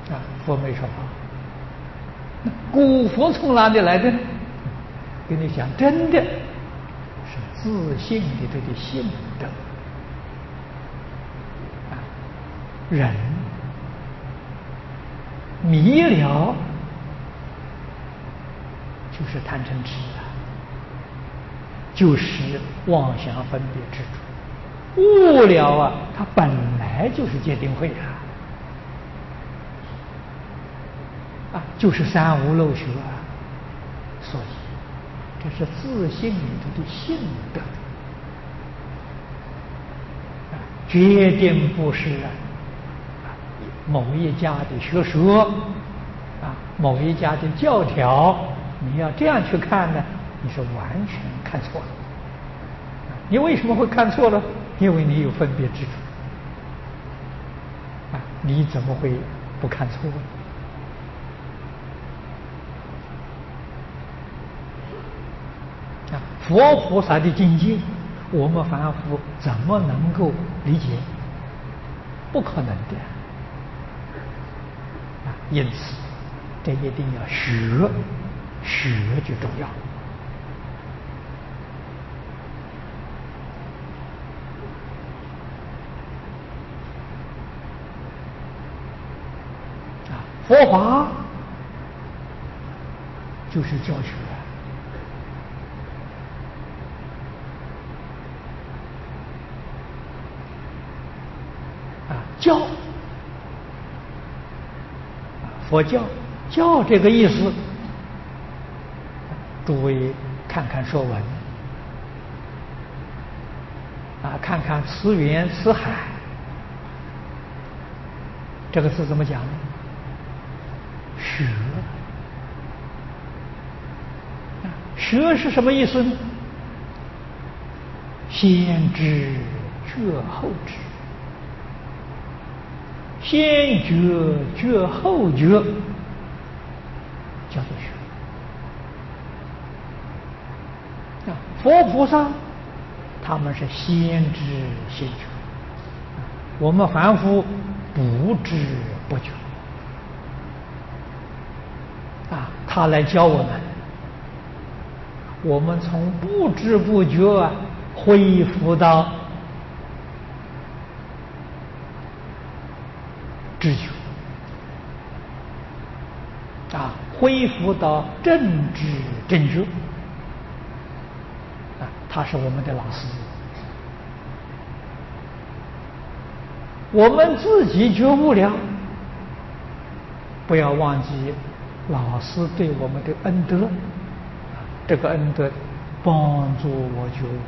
佛没说法。那古佛从哪里来的呢？跟你讲，真的是自信的这个性德。人迷了，就是贪嗔痴就是妄想分别执着；悟了它本来就是戒定慧就是三无漏学所以这是自信里头的性德决定不是某一家的学说某一家的教条，你要这样去看呢，你是完全看错了。你为什么会看错了？因为你有分别执着你怎么会不看错呢？佛菩萨的境界，我们凡夫怎么能够理解？不可能的因此这一定要学就重要佛法就是教学教佛教这个意思，诸位看看说文看看词源词海，这个字怎么讲呢？学是什么意思呢？先知觉后知，先觉觉后觉，叫做学。佛菩萨他们是先知先觉，我们凡夫不知不觉他来教我们从不知不觉恢复到知觉恢复到正知正觉他是我们的老师。我们自己觉悟了，不要忘记老师对我们的恩德，这个恩德帮助我觉悟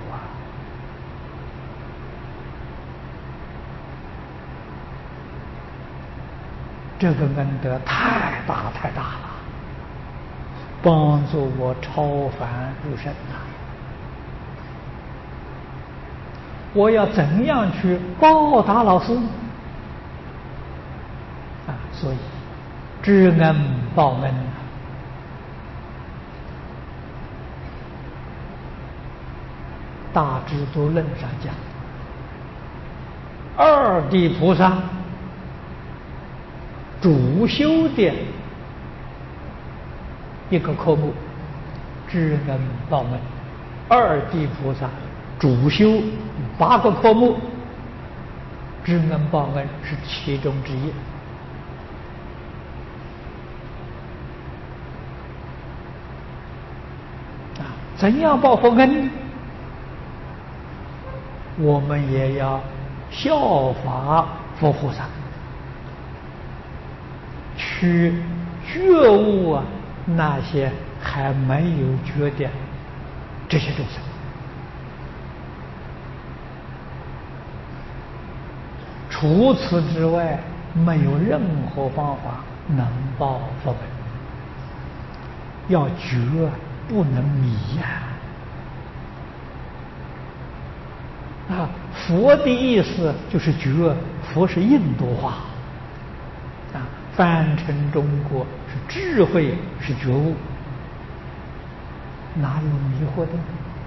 这个恩德太大太大了，帮助我超凡入圣我要怎样去报答老师所以知恩报恩大智度论上讲，二地菩萨主修的一个科目知恩报恩，二地菩萨主修8个科目，知恩报恩是其中之一怎样报佛恩？我们也要效法佛菩萨，去觉悟那些还没有觉的这些众生。除此之外，没有任何方法能报佛恩。要觉，不能迷佛的意思就是觉，佛是印度话翻成中国是智慧，是觉悟，哪有迷惑的？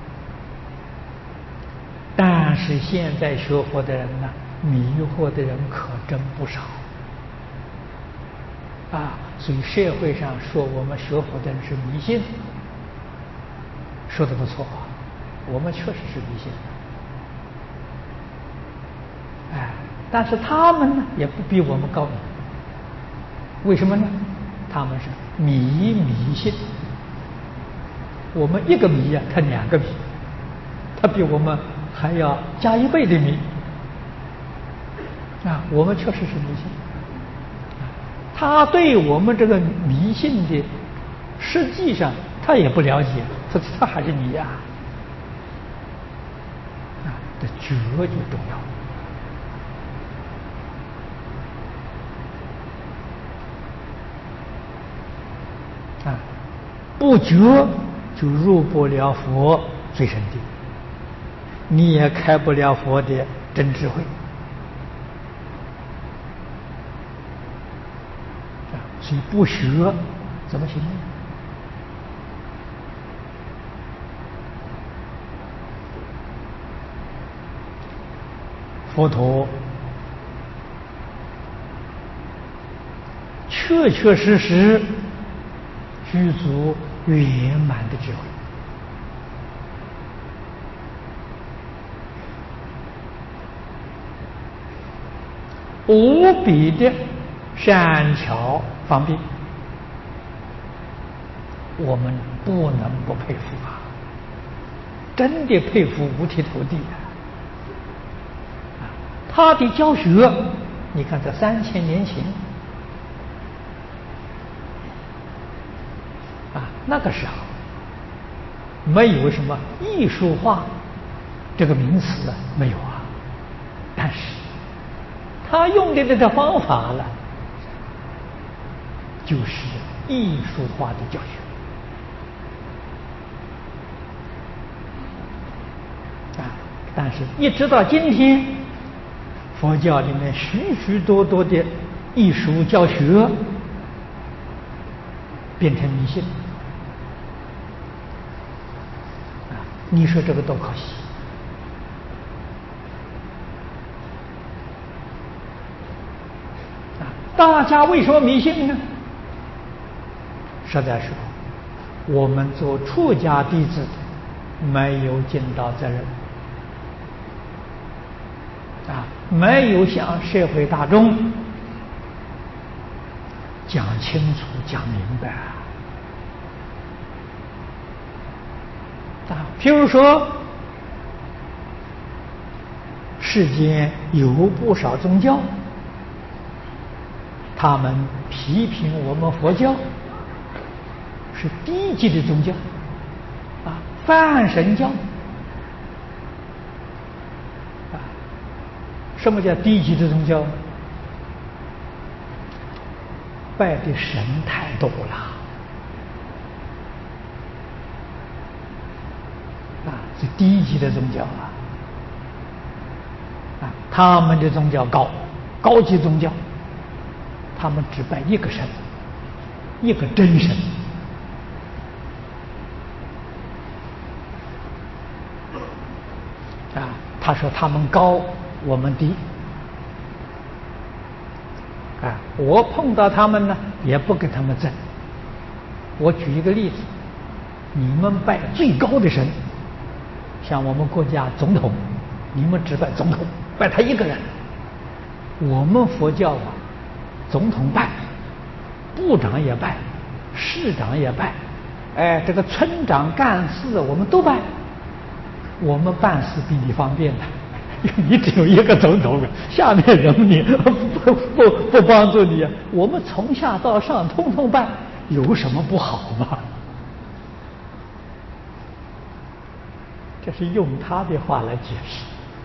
但是现在学佛的人迷惑的人可真不少所以社会上说我们学佛的人是迷信，说的不错啊，我们确实是迷信。但是他们呢也不比我们高明，为什么呢？他们是迷信，我们一个迷啊，他2个迷，他比我们还要加1倍的迷啊！我们确实是迷信，他对我们这个迷信的实际上他也不了解，他还是迷啊！这觉就重要。不觉就入不了佛最深地，你也开不了佛的真智慧。所以不学怎么行呢？佛陀确确实实具足圆满的智慧，无比的善巧方便，我们不能不佩服啊！真的佩服五体投地啊！他的教学，你看这3000年前那个时候没有什么艺术化这个名词没有啊，但是他用的这个方法了，就是艺术化的教学但是一直到今天，佛教里面许许多多的艺术教学变成迷信你说这个多可惜大家为什么迷信呢？实在说，我们做出家弟子没有尽到责任没有向社会大众讲清楚、讲明白譬如说，世间有不少宗教，他们批评我们佛教是低级的宗教泛神教什么叫低级的宗教？拜的神太多了是低级的宗教他们的宗教高级宗教，他们只拜一个神，一个真神他说他们高，我们低我碰到他们呢，也不跟他们争。我举一个例子，你们拜最高的神，像我们国家总统，你们只拜总统，拜他一个人。我们佛教总统拜，部长也拜，市长也拜，这个村长干事我们都拜。我们办事比你方便的，你只有一个总统，下面人你不帮助你，我们从下到上通通办，有什么不好吗？这是用他的话来解释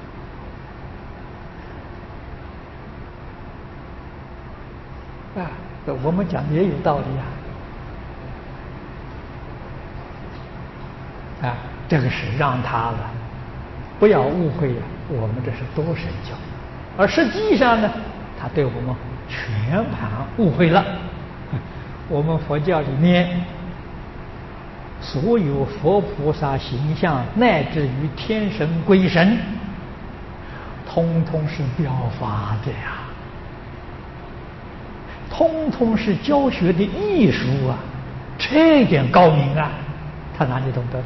我们讲也有道理这个是让他了，不要误会我们这是多神教，而实际上呢，他对我们全盘误会了。我们佛教里面所有佛菩萨形象，乃至于天神鬼神，通通是表法的呀， 通通是教学的艺术啊，这一点高明啊，他哪里懂得？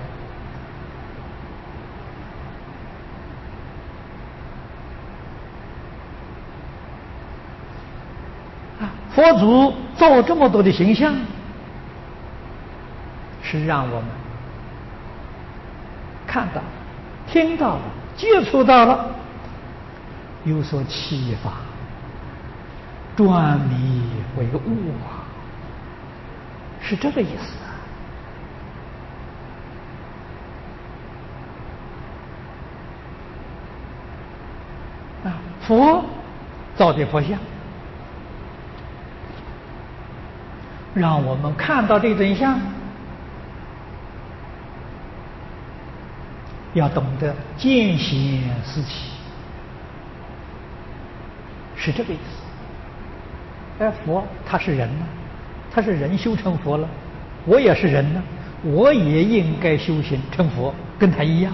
佛祖造这么多的形象，是让我们看到了、听到了、接触到了，有所启发，转迷为悟啊，是这个意思啊！佛造的佛像，让我们看到这真相，要懂得见贤思齐，是这个意思。佛他是人呢，他是人修成佛了，我也是人呢，我也应该修行成佛，跟他一样。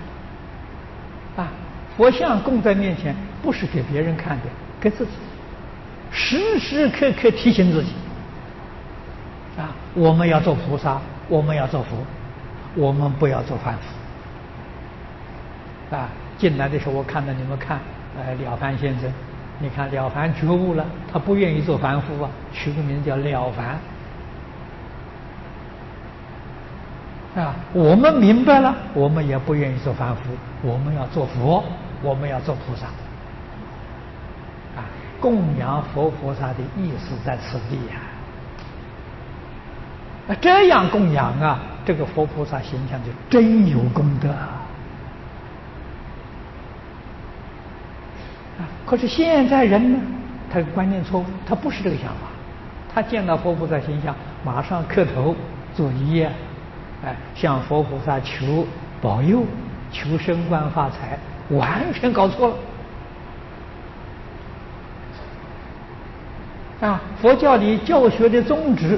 佛像供在面前，不是给别人看的，给自己，时时刻刻提醒自己。我们要做菩萨，我们要做佛，我们不要做凡夫。进来的时候我看到你们看，了凡先生，你看了凡觉悟了，他不愿意做凡夫啊，取个名叫了凡。我们明白了，我们也不愿意做凡夫，我们要做佛，我们要做菩萨。供养佛菩萨的意思在此地这样供养这个佛菩萨形象就真有功德可是现在人呢，他观念错误，他不是这个想法，他见到佛菩萨形象，马上磕头作揖，向佛菩萨求保佑、求升官发财，完全搞错了。佛教里教学的宗旨，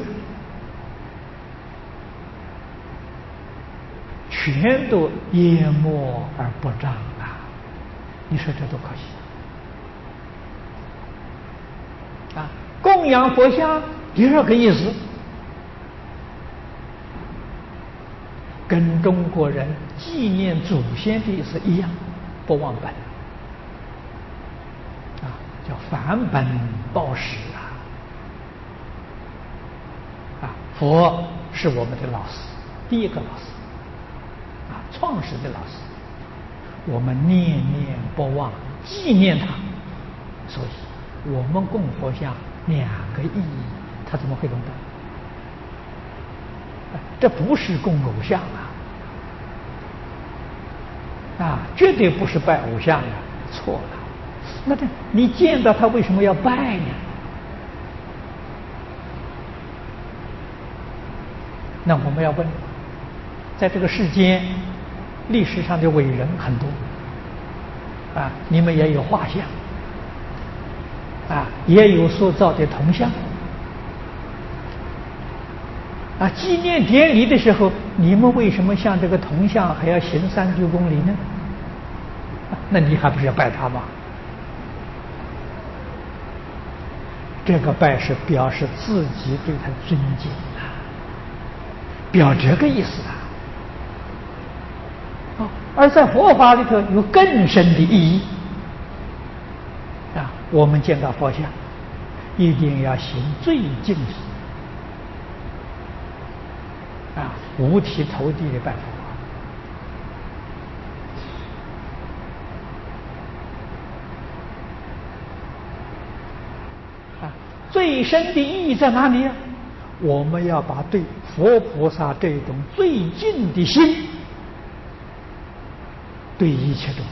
全都淹没而不彰你说这多可惜供养佛像第二个意思，跟中国人纪念祖先的意思一样，不忘本叫返本报时佛是我们的老师，第一个老师创始的老师，我们念念不忘，纪念他，所以我们供佛像两个意义，他怎么会懂得？这不是供偶像绝对不是拜偶像错了。那你见到他为什么要拜呢？那我们要问，在这个世间，历史上的伟人很多你们也有画像也有塑造的铜像纪念典礼的时候，你们为什么向这个铜像还要行3-9公里呢？那你还不是要拜他吗？这个拜是表示自己对他尊敬表这个意思而在佛法里头有更深的意义我们见到佛像一定要行最敬礼五体投地的拜佛最深的意义在哪里我们要把对佛菩萨这种最敬的心，对一切众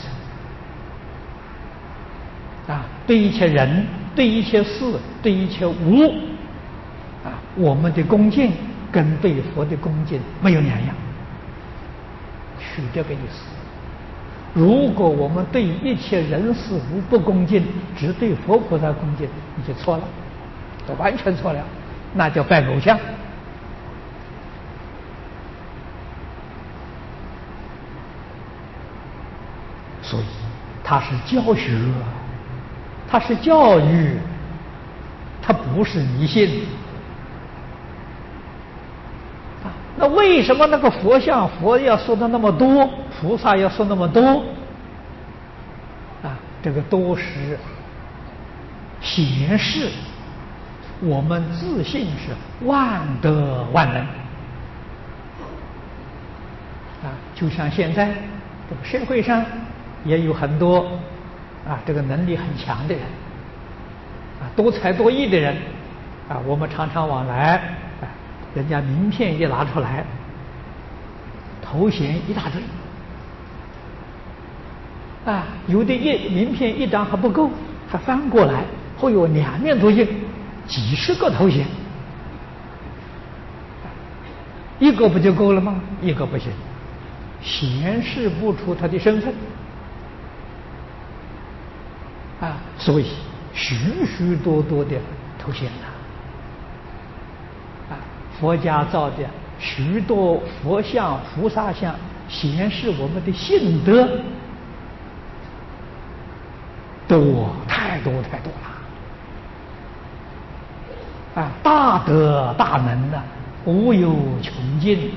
生对一切人，对一切事，对一切物我们的恭敬跟对佛的恭敬没有两样，取这个意思。如果我们对一切人事物不恭敬，只对佛菩萨恭敬，你就错了，完全错了，那叫拜偶像。所以它是教学，它是教育， 它不是迷信。那为什么那个佛像佛要说的那么多，菩萨要说那么多？这个都是显示我们自信是万德万能。就像现在这个社会上也有很多这个能力很强的人，多才多艺的人，我们常常往来，人家名片一拿出来，头衔一大堆，有的名片一张还不够，还翻过来，后有2面都印，几十个头衔，一个不就够了吗？一个不行，显示不出他的身份。所以许许多多的头衔佛家造的许多佛像、菩萨像，显示我们的信德多，太多太多了。大德大能无有穷尽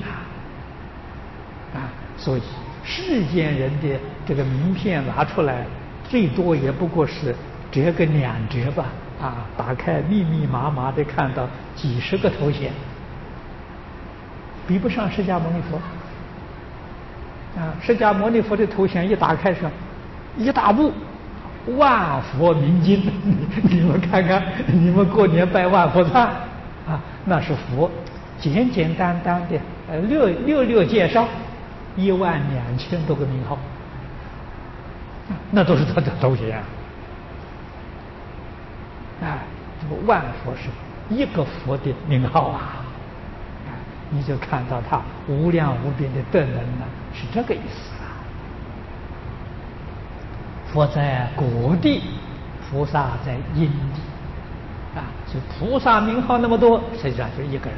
所以世间人的这个名片拿出来，最多也不过是折个2折吧，打开密密麻麻的看到几十个头衔，比不上释迦牟尼佛。释迦牟尼佛的头衔一打开上一大部万佛明经，你们看看，你们过年拜万佛忏那是佛简简单单的略介绍12000多个名号，那都是他的头衔。这个万佛是一个佛的名号你就看到他无量无边的德能是这个意思佛在果地，菩萨在因地所以菩萨名号那么多，实际上就是一个人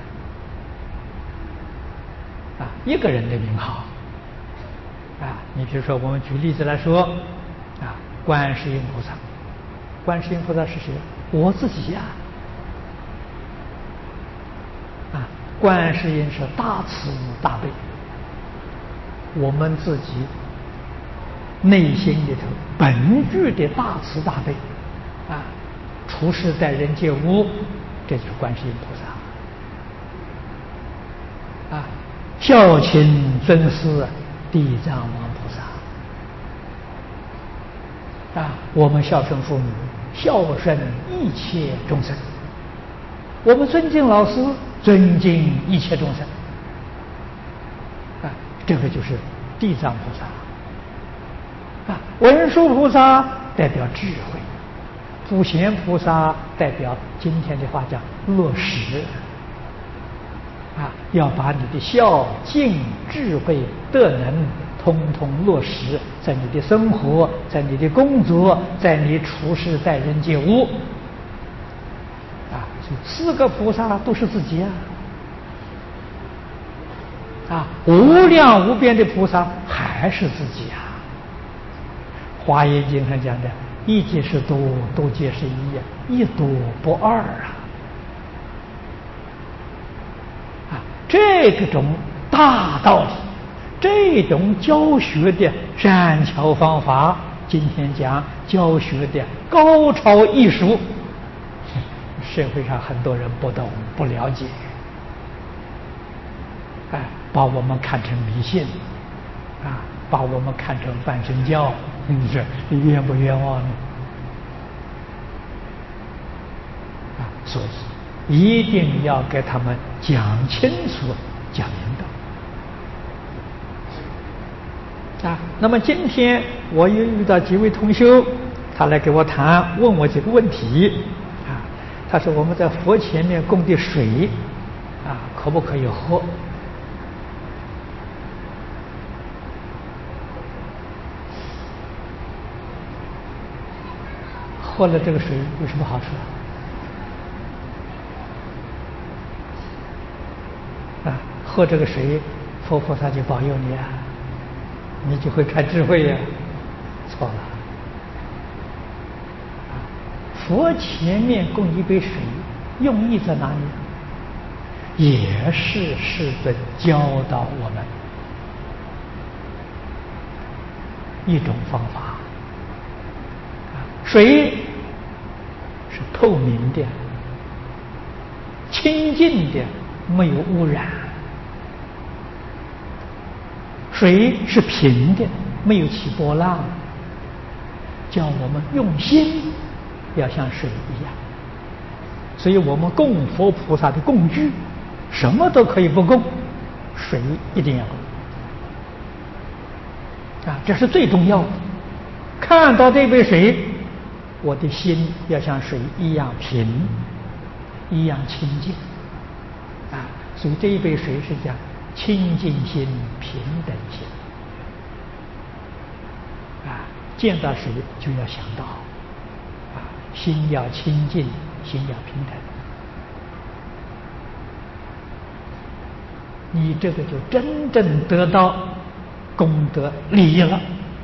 一个人的名号你比如说我们举例子来说观世音菩萨，观世音菩萨是谁？我自己观世音是大慈大悲，我们自己内心里头本具的大慈大悲处世待人接物，这就是观世音菩萨孝亲尊师地藏王菩萨我们孝顺父母，孝顺一切众生，我们尊敬老师，尊敬一切众生这个就是地藏菩萨文殊菩萨代表智慧，普贤菩萨代表今天的话讲落实要把你的孝敬智慧德能通通落实在你的生活，在你的工作，在你处事待人接物所以4个菩萨都是自己无量无边的菩萨还是自己华严经上讲的一即是多，多即是一，一多不二这种大道理，这种教学的善巧方法，今天讲教学的高超艺术，社会上很多人不懂不了解把我们看成迷信把我们看成半神教，你说你冤不冤枉呢所以一定要给他们讲清楚讲明白那么今天我又遇到几位同修，他来给我谈，问我几个问题他说我们在佛前面供的水可不可以喝？喝了这个水有什么好处喝这个水，佛菩萨就保佑你你就会开智慧错了佛前面供一杯水， 用意在哪里？也是世尊教导我们一种方法。水是透明的、清净的，没有污染；水是平的，没有起波浪。叫我们用心要像水一样，所以我们供佛菩萨的供具，什么都可以不供，水一定要供。这是最重要的。看到这杯水，我的心要像水一样平，一样清净。所以这一杯水是讲清净心、平等心。见到水就要想到，心要清净，心要平等。你这个就真正得到功德利益了。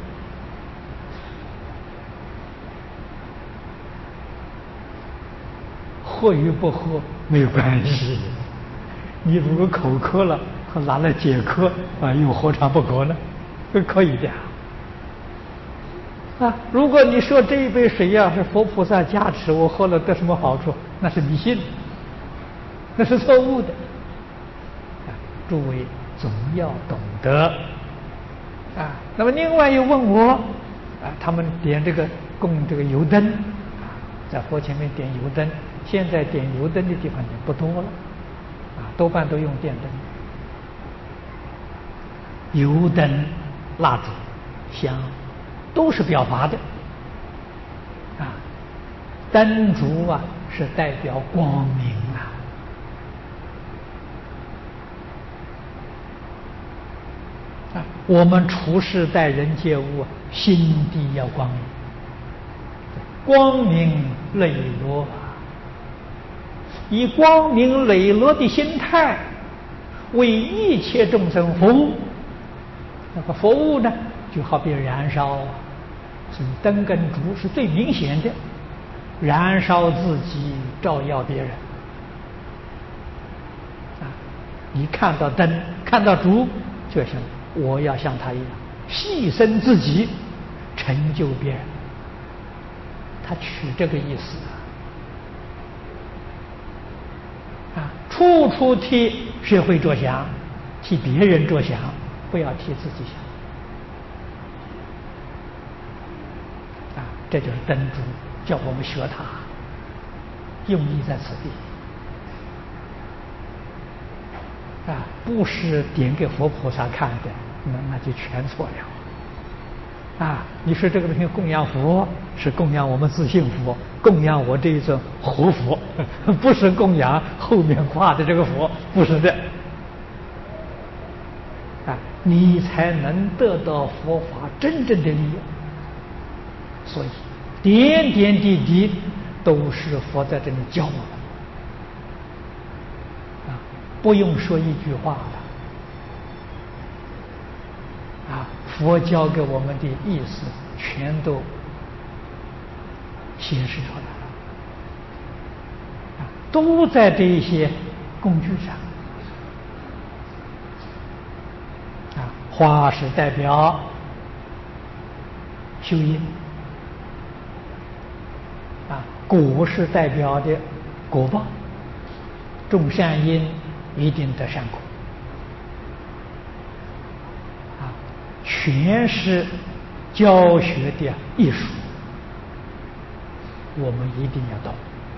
喝与不喝没有关系，你如果口渴了，拿来解渴又何尝不可呢？可以的。如果你说这一杯水是佛菩萨加持，我喝了得什么好处？那是迷信，那是错误的。诸位总要懂得。那么另外又问我，他们点供这个油灯，在佛前面点油灯，现在点油灯的地方也不多了，多半都用电灯。油灯、蜡烛、香都是表法的。灯烛是代表光明我们处事待人接物，心地要光明，光明磊落，以光明磊落的心态为一切众生服务。那个服务呢，就好比燃烧，所以灯跟烛是最明显的，燃烧自己，照耀别人。你看到灯，看到烛，就想我要像他一样牺牲自己，成就别人。他取这个意思处处替社会着想，替别人着想，不要替自己想。这就是灯烛，叫我们学它，用意在此地。不是点给佛菩萨看的，那就全错了。你说这个东西供养佛，是供养我们自信佛，供养我这一尊活佛，不是供养后面挂的这个佛，不是的。你才能得到佛法真正的利益。所以点点滴滴都是佛在这里教我们。不用说一句话了，佛教给我们的意思全都显示出来了，都在这一些工具上。花是代表修因，果是代表的果报，种善因一定得善果。全是教学的艺术，我们一定要懂。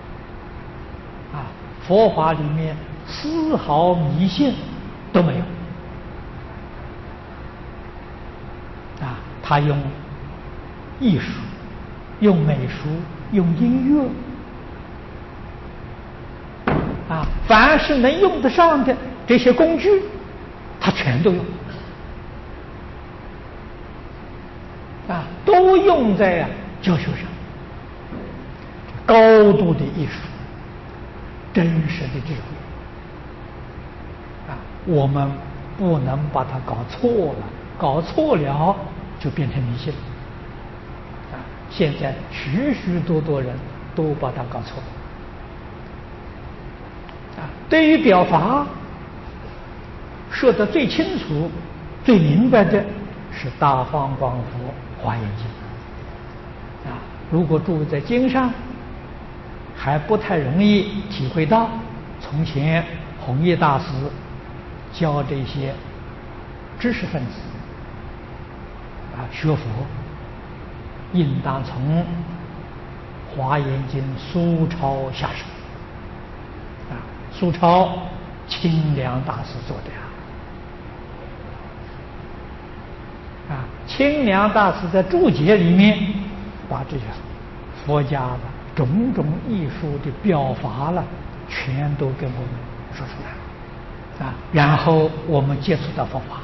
佛法里面丝毫迷信都没有。他用艺术、用美术、用音乐，凡是能用得上的这些工具，他全都用。都用在教学上，高度的艺术，真实的智慧。我们不能把它搞错了，搞错了就变成迷信了。现在许许多多人都把它搞错了。 对于表法说得最清楚、最明白的是大方广佛华严经啊。如果诸位在经上还不太容易体会到，从前弘一大师教这些知识分子啊学佛，应当从华严经苏超下手啊。苏超清凉大师做的啊，清凉大师在注解里面把这些佛家的种种艺术的表法了，全都给我们说出来啊。然后我们接触到佛法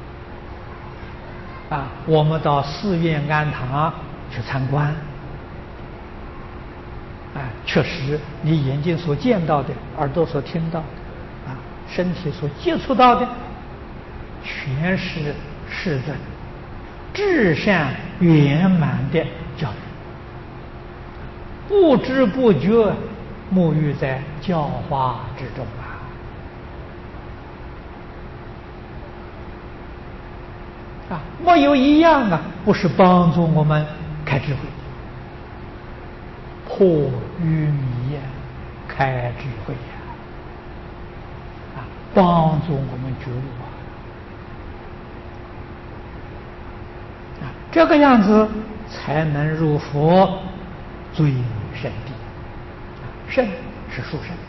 啊，我们到寺院庵堂去参观，啊，确实你眼睛所见到的，耳朵所听到的，啊，身体所接触到的，全是世尊至善圆满的教育，不知不觉沐浴在教化之中啊！没有一样啊，不是帮助我们开智慧、破愚迷呀、开智慧呀，帮助我们觉悟这个样子才能入佛最圣地。圣是殊胜，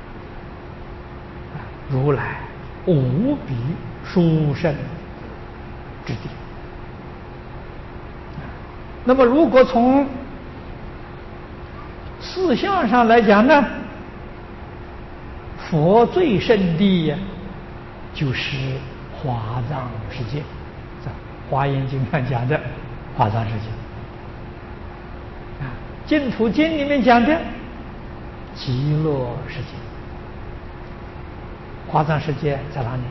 如来无比殊胜之地。那么如果从事项上来讲呢，佛最圣地呀，就是华藏世界，在华严经上讲的华藏世界净土经里面讲的极乐世界。华藏世界在哪里？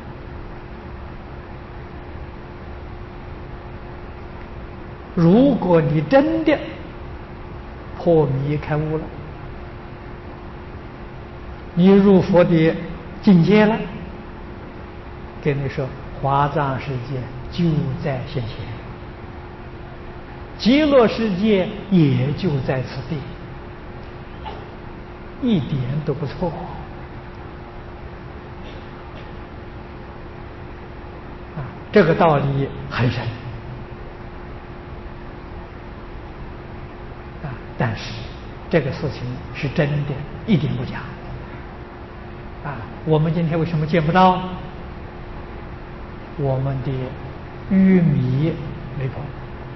如果你真的破迷开悟了，你入佛的境界了，跟你说华藏世界就在现前，极乐世界也就在此地，一点都不错这个道理很深但是这个事情是真的，一点不假我们今天为什么见不到？我们的愚迷没破，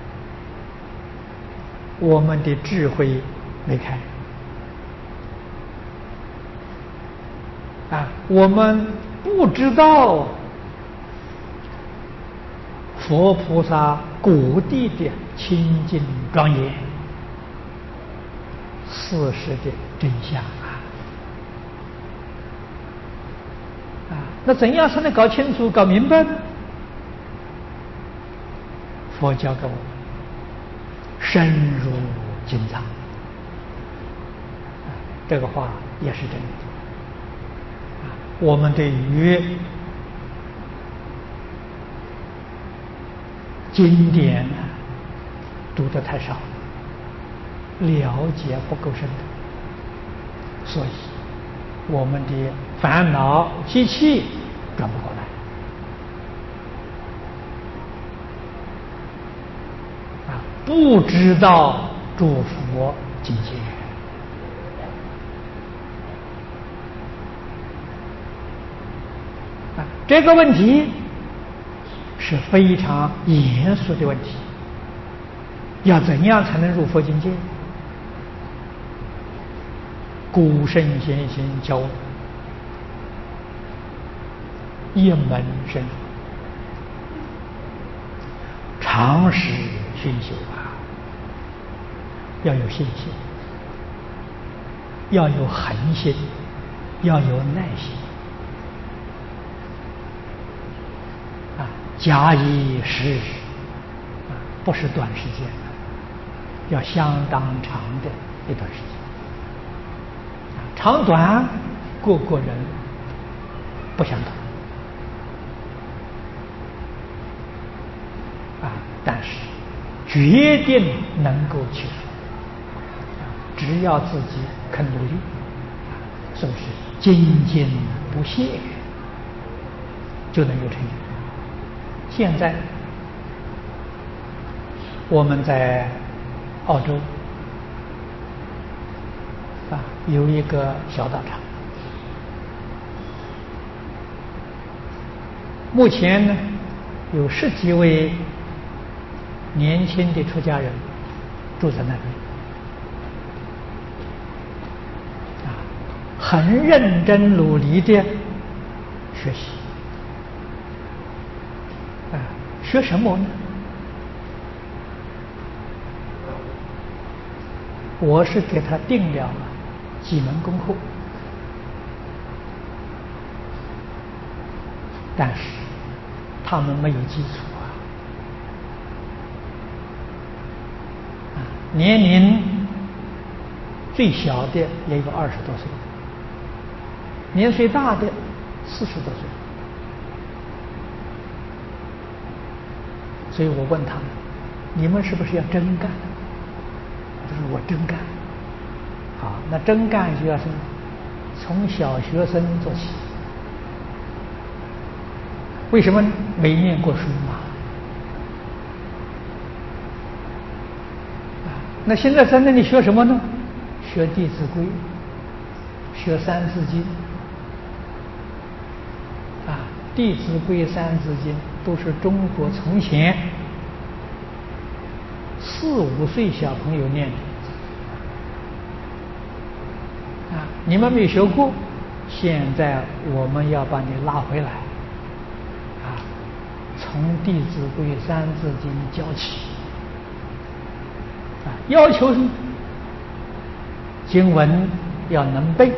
我们的智慧没开我们不知道佛菩萨果地的清净庄严事实的真相那怎样才能搞清楚、搞明白呢？佛教给我们深入经藏这个话也是真的我们对于经典读得太少，了解不够深的，所以我们的烦恼习气转不过来不知道诸佛境界这个问题是非常严肃的问题。要怎样才能入佛境界？古圣先贤教我们一门深入，长时熏修要有信心，要有恒心，要有耐心假以时日不是短时间要相当长的一段时间长短个个人不相同但是决定能够去除只要自己肯努力是不是精进不懈就能有成就。现在我们在澳洲有一个小道场，目前呢有10几位年轻的出家人住在那边很认真努力的学习学什么呢？我是给他定了几门功课，但是他们没有基础年龄最小的也有20多岁，年岁大的40多岁。所以我问他们：你们是不是要真干？他说我真干。好，那真干就要从小学生做起。为什么没念过书嘛？那现在在那里学什么呢？学《弟子规》，学《三字经》《弟子规》《三字经》都是中国从前4、5岁小朋友念的你们没学过，现在我们要把你拉回来从《弟子规》《三字经》教起要求是经文要能背，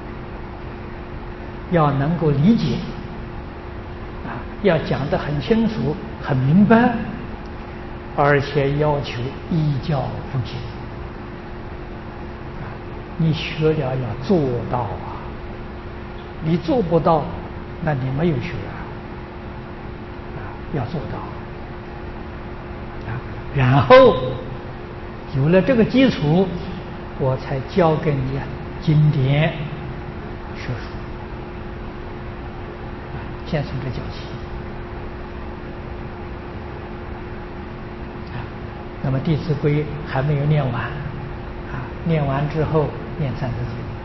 要能够理解要讲得很清楚很明白，而且要求依教奉行你学了要做到你做不到那你没有学要做到然后有了这个基础，我才教给你经典学术先从这教起那么《弟子规》还没有念完念完之后念《三字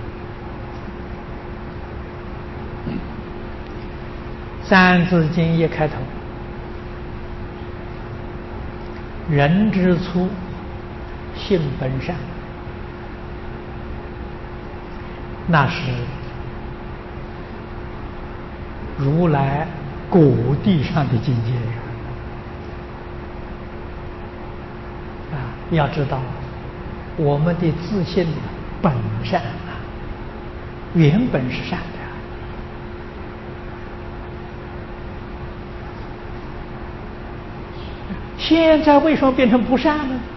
经》。《三字经》一开头，人之初，性本善，那是如来果地上的境界要知道我们的自信本善原本是善的现在为什么变成不善呢？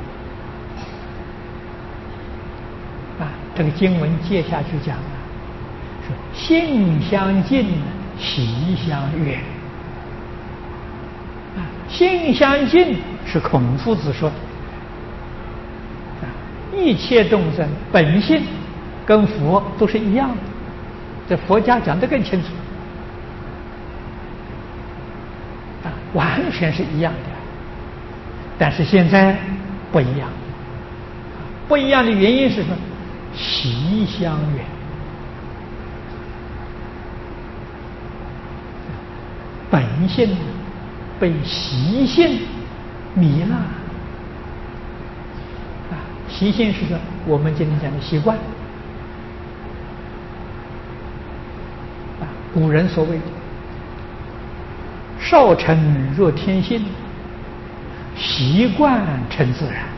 这个经文接下去讲说性相近，习相远性相近是孔夫子说的一切众生本性跟佛都是一样的，这佛家讲得更清楚完全是一样的，但是现在不一样，不一样的原因是什么？习相远，本性被习性迷了习性是什么？我们今天讲的习惯古人所谓少成若天性，习惯成自然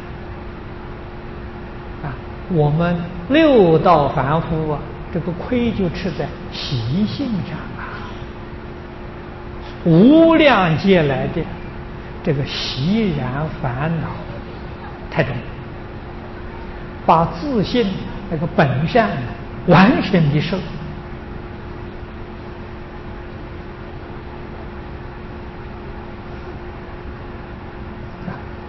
我们六道凡夫这个亏就吃在习性上无量劫来的这个习然烦恼太重，把自信那个本善完全迷失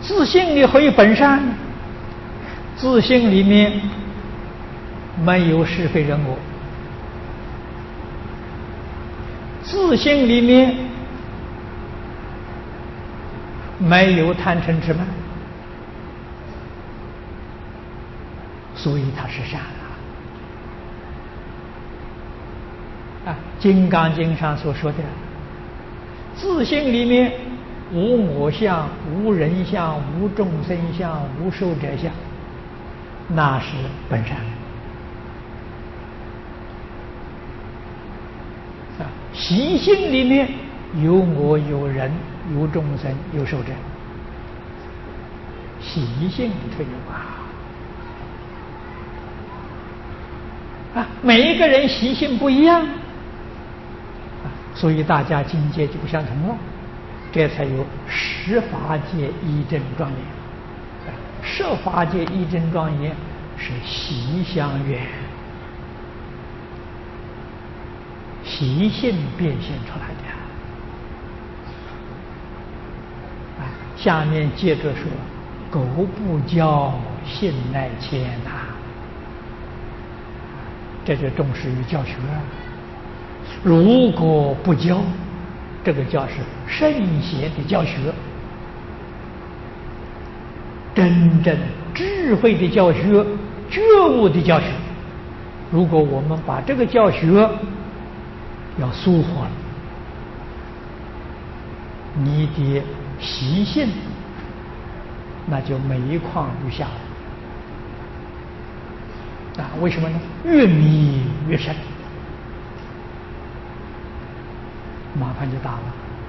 自信里会有本善，自信里面没有是非人我，自信里面没有贪嗔痴慢，所以它是善啊！金刚经上所说的，自信里面无我相、无人相、无众生相、无寿者相，那是本善啊！习性里面有我、有人、有众生、有寿者，习性里头有啊！每一个人习性不一样啊，所以大家境界就不相同了。这才有十法界一真庄严。十法界一真庄严是习相远，习性变现出来的。下面接着说：狗不教，性乃迁呐。这就重视于教学。如果不教，这个教是圣贤的教学，真正智慧的教学，觉悟的教学。如果我们把这个教学要疏忽了，你的习性那就每况愈下啊！为什么呢？越迷越深，麻烦就大了。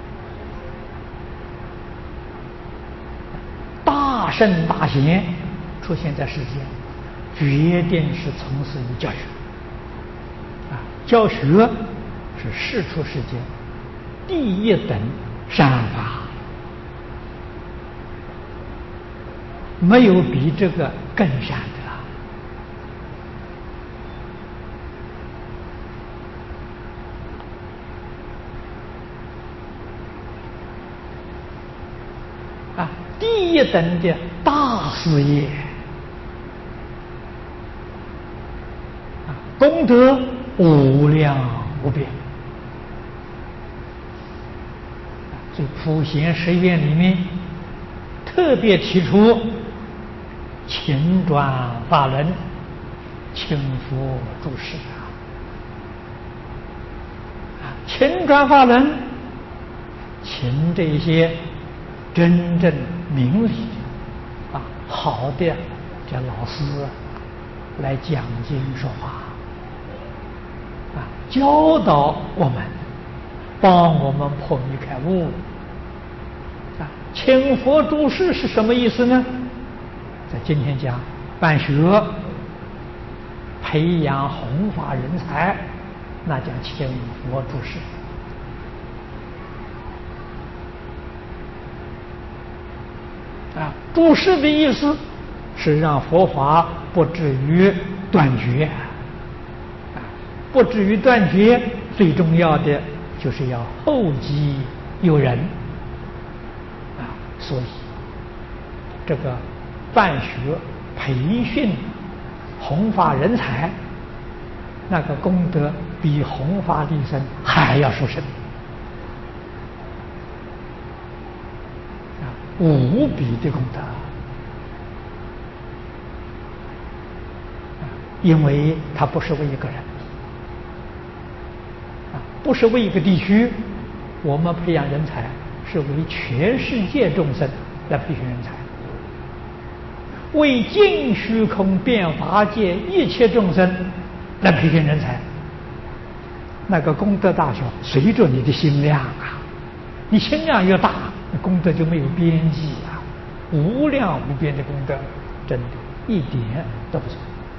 大圣大贤出现在世间，决定是从事于教学啊！教学是世出世间第一等善法，没有比这个更善的啊！第一等的大事业啊，功德无量无边。所以普贤十愿里面特别提出勤转法轮，勤佛注释勤转法轮，勤这些真正明理好的这老师来讲经说法教导我们，帮我们破迷开悟勤佛注释是什么意思呢？在今天讲办学，培养弘法人才，那叫勤佛注释注释的意思是让佛法不至于断绝不至于断绝，最重要的就是要后继有人所以这个办学培训弘法人才，那个功德比弘法利生还要殊胜无比的功德因为它不是为一个人不是为一个地区，我们培养人才是为全世界众生来培训人才，为尽虚空遍法界一切众生来培训人才，那个功德大小随着你的心量你心量越大，功德就没有边际无量无边的功德，真的一点都不错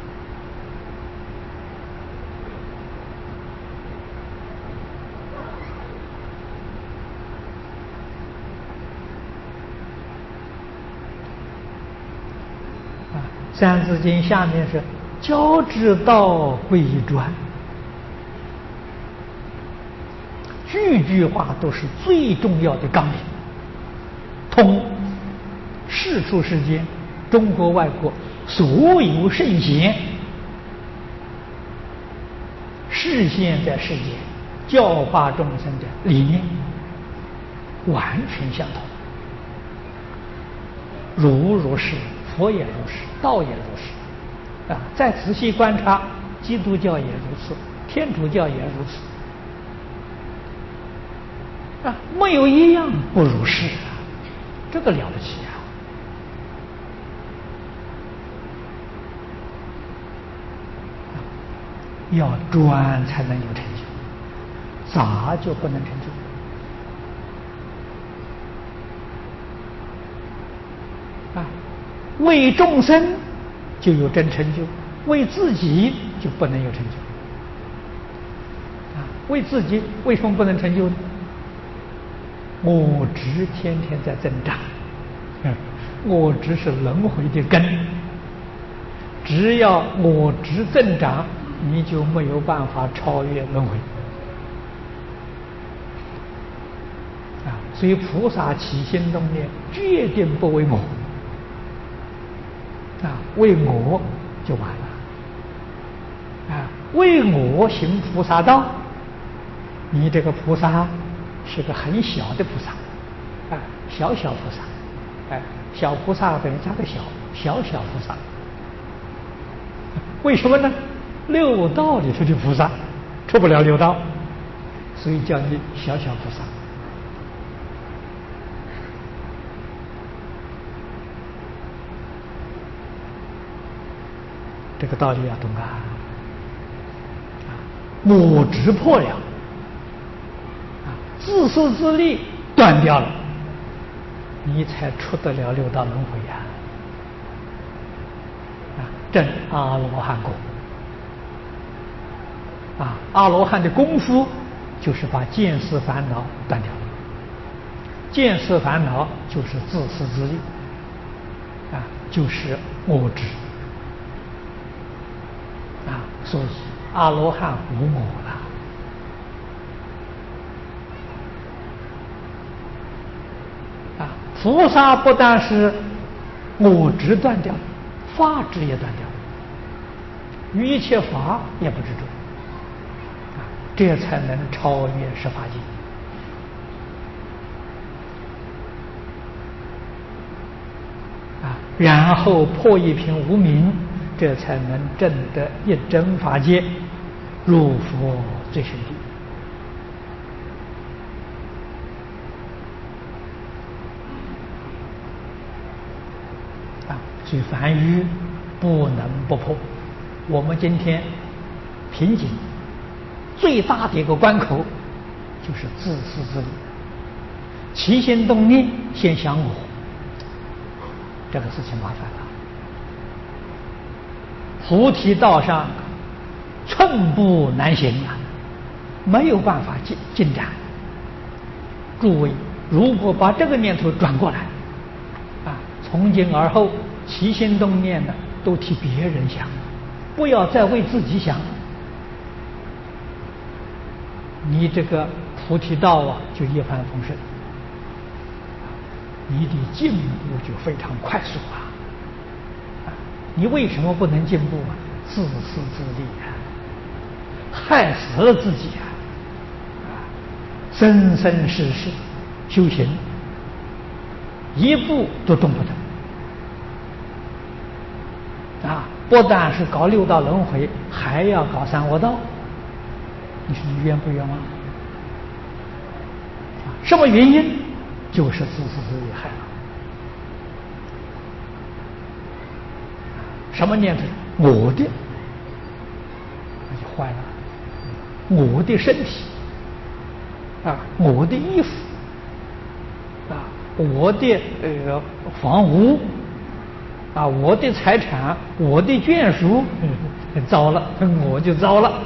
三字经下面是教之道贵以专，句句话都是最重要的纲领，通、实、 世出世间，中国外国所有圣贤示现在世间教化众生的理念完全相同。如是，佛也如是，道也如是。再仔细观察，基督教也如此，天主教也如此。没有一样不如是这个了不起要专才能有成就，杂就不能成就。为众生就有真成就，为自己就不能有成就。为自己为什么不能成就呢？我执天天在增长，我执是轮回的根，只要我执增长，你就没有办法超越轮回。所以菩萨起心动念，决定不为我。为我就完了。为我行菩萨道，你这个菩萨是个很小的菩萨，小菩萨，小菩萨等于加个小菩萨。为什么呢？六道里头的菩萨出不了六道，所以叫你小菩萨。这个道理要懂我执破了，自私自利断掉了，你才出得了六道轮回证阿罗汉果。阿罗汉的功夫就是把见思烦恼断掉了，见思烦恼就是自私自利，就是我执。所以阿罗汉无我了。菩萨不但是我执断掉，法执也断掉，于一切法也不执着，这才能超越十法界。然后破一品无明，这才能证得一真法界，入佛最深地。所以凡愚不能不破。我们今天瓶颈最大的一个关口就是自私自利，起心动念先想我，这个事情麻烦了。菩提道上寸步难行没有办法进展。诸位，如果把这个念头转过来，从今而后起心动念呢，都替别人想，不要再为自己想，你这个菩提道就一帆风顺，你的进步就非常快速你为什么不能进步自私自利害死了自己生生世世修行一步都动不得不但是搞六道轮回，还要搞三恶道，你说你冤不冤枉？什么原因？就是自私自利害了。什么念头？我的，那就坏了。我的身体我的衣服我的房屋我的财产，我的眷属，糟了，我就糟了。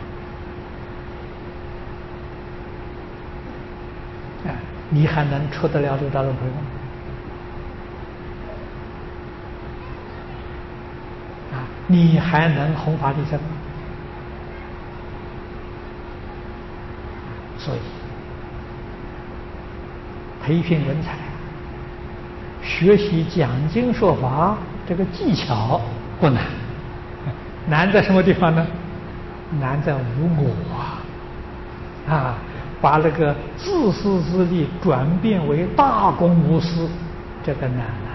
你还能出得了六道轮回吗？你还能弘法利生吗？所以培训人才学习讲经说法这个技巧不难，难在什么地方呢？难在无我啊！把那个自私自利转变为大公无私，这个难了。